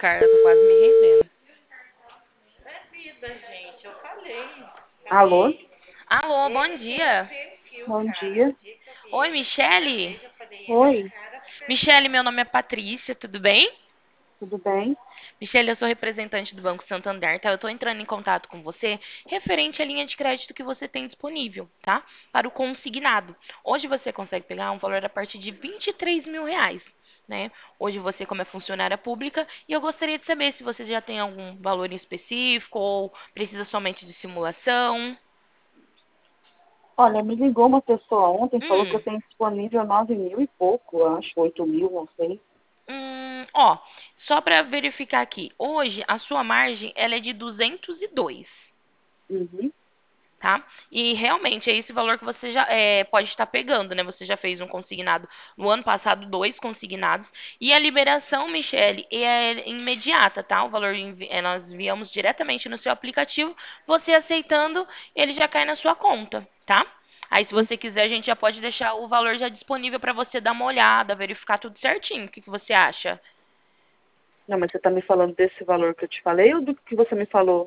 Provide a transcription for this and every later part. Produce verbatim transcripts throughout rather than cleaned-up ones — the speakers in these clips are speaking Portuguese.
Carla, tô quase me rendendo. É vida, gente. Eu falei. Alô? Cadê? Alô, bom Ele tem um dia. perfil, Bom cara. No dia. dia que eu vi Oi, ele a primeira Michele? vez, eu falei, esse Oi, cara perfeito. Michele, meu nome é Patrícia, tudo bem? tudo bem? Michele, eu sou representante do Banco Santander, tá? Eu tô entrando em contato com você referente à linha de crédito que você tem disponível, tá? Para o consignado. Hoje você consegue pegar um valor a partir de vinte e três mil reais, né? Hoje você, como é funcionária pública, e eu gostaria de saber se você já tem algum valor em específico ou precisa somente de simulação. Olha, me ligou uma pessoa ontem, falou que eu Hum. tenho disponível nove mil e pouco, eu acho, oito mil, não sei. Hum, ó, só para verificar aqui. Hoje a sua margem ela é de duzentos e dois, Uhum. tá? E realmente é esse valor que você já é, pode estar pegando, né? Você já fez um consignado no ano passado, dois consignados. E a liberação, Michele, é imediata, tá? O valor envi- é, nós enviamos diretamente no seu aplicativo. Você aceitando, ele já cai na sua conta, tá? Aí, se Hum. você quiser, a gente já pode deixar o valor já disponível para você dar uma olhada, verificar tudo certinho. O que que você acha? Não, mas você está me falando desse valor que eu te falei ou do que você me falou?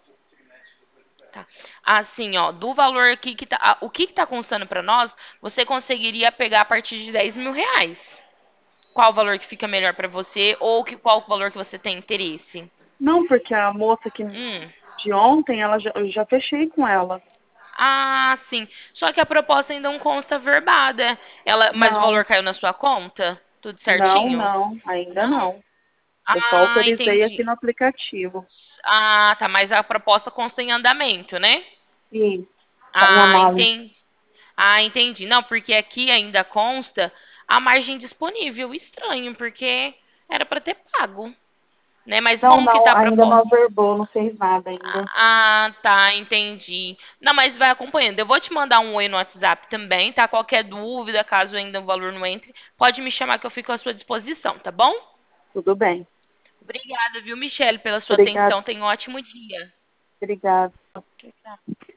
Tá. Assim, ó, do valor aqui que tá. ah, O que que tá constando para nós, você conseguiria pegar a partir de dez mil reais. Qual o valor que fica melhor para você ou que, qual o valor que você tem interesse? Não, porque a moça que Hum. de ontem, ela já, eu já fechei com ela. Ah, sim. Só que a proposta ainda não consta verbada. Ela, mas o Não, valor caiu na sua conta? Tudo não, certinho? não, ainda Não? não. Eu só Ah, autorizei aqui entendi. no aplicativo. Ah, tá. Mas a proposta consta em andamento, né? E tá em Ah, análise. entendi. Ah, entendi. Não, porque aqui ainda consta a margem disponível. Estranho, porque era para ter pago, né? Mas Não, bom que não, tá a ainda não proposta. averbou, não fez nada ainda. Ah, tá, entendi. Não, mas vai acompanhando. Eu vou te mandar um oi no WhatsApp também, tá? Qualquer dúvida, caso ainda o valor não entre, pode me chamar que eu fico à sua disposição, tá bom? Tudo bem. Obrigada, viu, Michele, pela sua Obrigada, atenção. Tenha um ótimo dia. obrigada. Tchau, tchau.